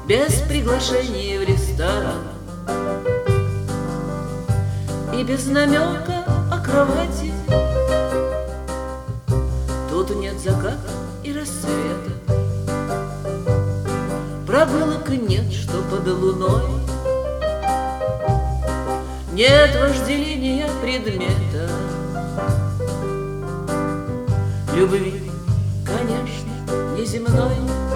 без приглашения в ресторан и без намека о кровати. Тут нет заката и рассвета, прогулок нет, что под луной. Нет вожделения предмета, любви, конечно, неземной.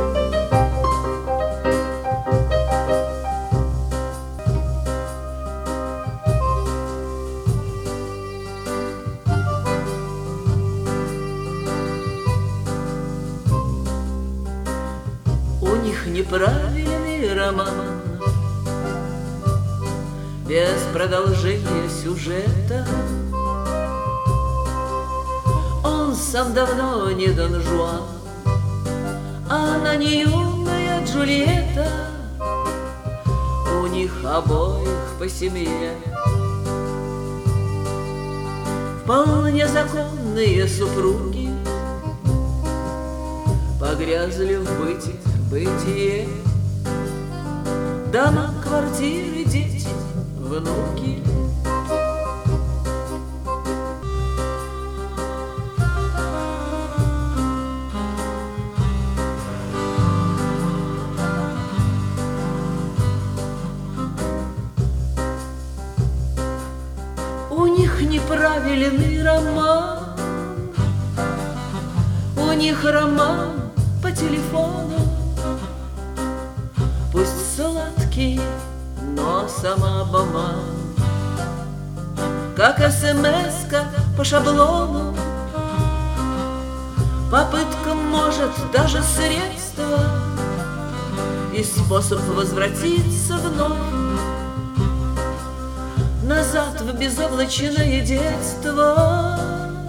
У них неправильный роман, без продолжения сюжета. Он сам давно не Дон Жуан, а она не юная Джульетта. У них обоих по семье вполне законные супруги, погрязли в бытие. Дома, квартиры, дети, внуки. У них неправильный роман, у них роман по телефону. Пусть сладкий, но самообман, как СМС-ка по шаблону. Попытка может даже средство и способ возвратиться вновь назад в безоблачное детство,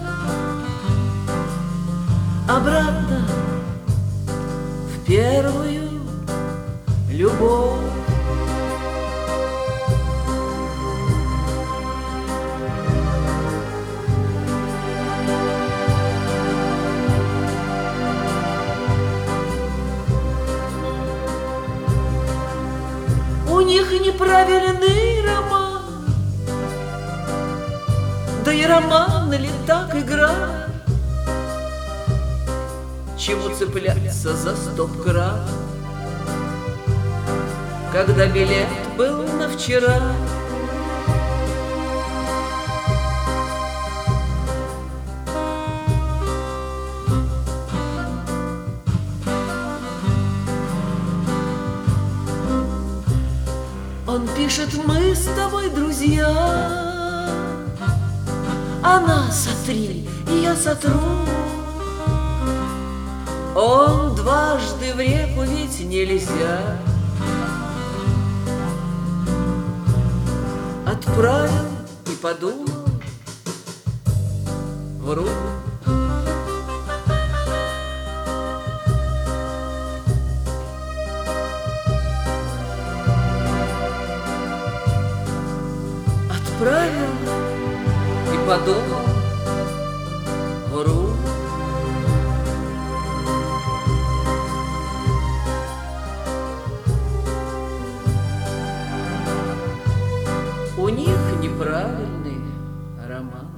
обратно в первую любовь. У них неправильный роман, да и роман ли так игра? Чему цепляться за стоп-кран, когда билет был на вчера? Он пишет: мы с тобой друзья, она сотри, и я сотру. Он дважды в реку ведь нельзя. Отправил и подумал, вру. Отправил и подумал, вру. У них неправильный роман.